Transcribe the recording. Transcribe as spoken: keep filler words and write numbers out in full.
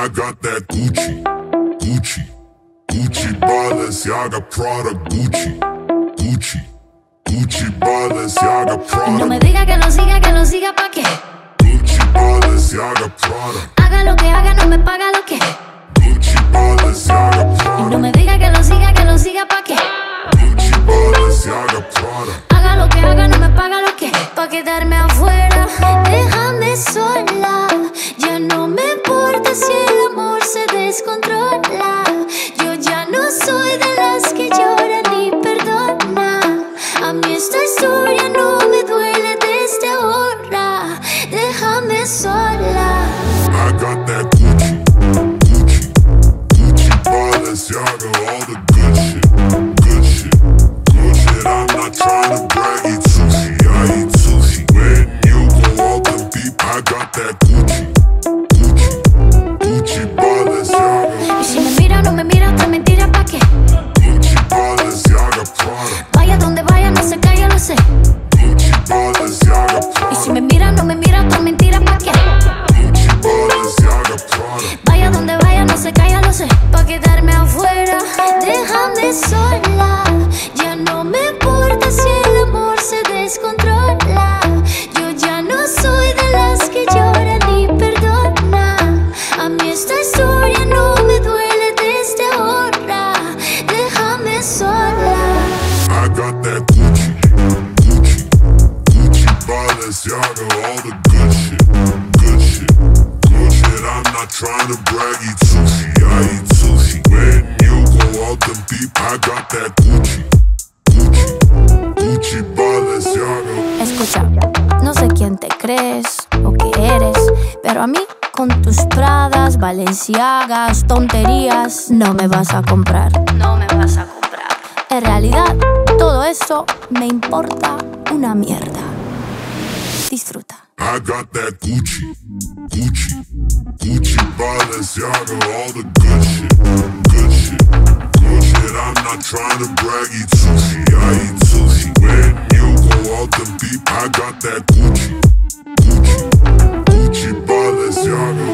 I got that Gucci, Gucci, Gucci, Balenciaga, Prada, Gucci, Gucci, Gucci, Balenciaga, Prada. No me diga que lo siga, que lo siga pa' qué. Gucci, Balenciaga, Prada. Haga lo que haga, no me paga lo que. Gucci, Balenciaga, Prada. No me diga que lo siga, que lo siga pa' qué. Gucci, Balenciaga, Prada. Haga lo que haga, no me paga lo que. Pa' quedarme afuera, déjame sola. Ya no me importa si el amor se descontrola. Yo ya no soy de las que lloran ni perdona. A mí esta historia no me duele desde ahora. Déjame sola. I got that Gucci, Gucci, Gucci, Balenciaga, all the good shit, good shit, good shit. I'm not trying to brag, eat sushi, I eat sushi. When you go out to beep, I got that Gucci, Gucci, Gucci, Balenciaga. Y si me mira o no me mira, otra mentira pa' qué. Gucci, Balenciaga, Prada. Vaya donde vaya, no se calla, lo sé. Gucci, Balenciaga, Y si Prada. me mira o no me mira, otra mentira pa' qué. Gucci, Balenciaga, Prada. Vaya donde vaya, no se calla, lo sé. Pa' quedarme afuera, déjame sola. Ya no me importa si el amor se descontrola. Yo ya no soy de las que lloran ni perdona. A mí esta historia no me duele desde ahora. Déjame sola. I got that Gucci, Gucci, Gucci, Balenciaga, all the good shit, good shit, good shit. I'm not trying to brag, eat sushi, I eat sushi. When you go out to beep, I got that Gucci, Gucci, Gucci, Balenciaga. Escucha, no sé quién te crees o qué eres, pero a mí con tus Pradas, Balenciagas, tonterías no me vas a comprar. No me vas a comprar. En realidad, todo eso me importa una mierda. Disfruta. I got that Gucci, Gucci, Gucci, Balenciaga, all the good shit, good shit, good shit. I'm not trying to brag, eat sushi, I eat sushi. When you go out to beep, I got that Gucci, Gucci, Gucci, Balenciaga.